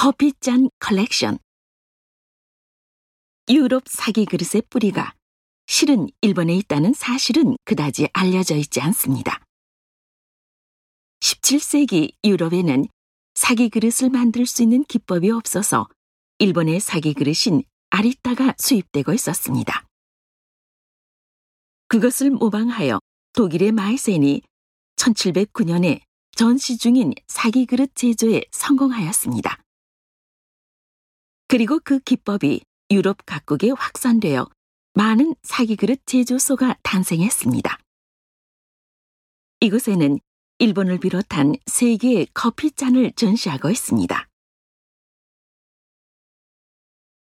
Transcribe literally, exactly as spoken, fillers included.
커피잔 컬렉션. 유럽 사기 그릇의 뿌리가 실은 일본에 있다는 사실은 그다지 알려져 있지 않습니다. 십칠 세기 유럽에는 사기 그릇을 만들 수 있는 기법이 없어서 일본의 사기 그릇인 아리따가 수입되고 있었습니다. 그것을 모방하여 독일의 마이센이 천칠백구 년에 전시 중인 사기 그릇 제조에 성공하였습니다. 그리고 그 기법이 유럽 각국에 확산되어 많은 사기 그릇 제조소가 탄생했습니다. 이곳에는 일본을 비롯한 세계의 커피잔을 전시하고 있습니다.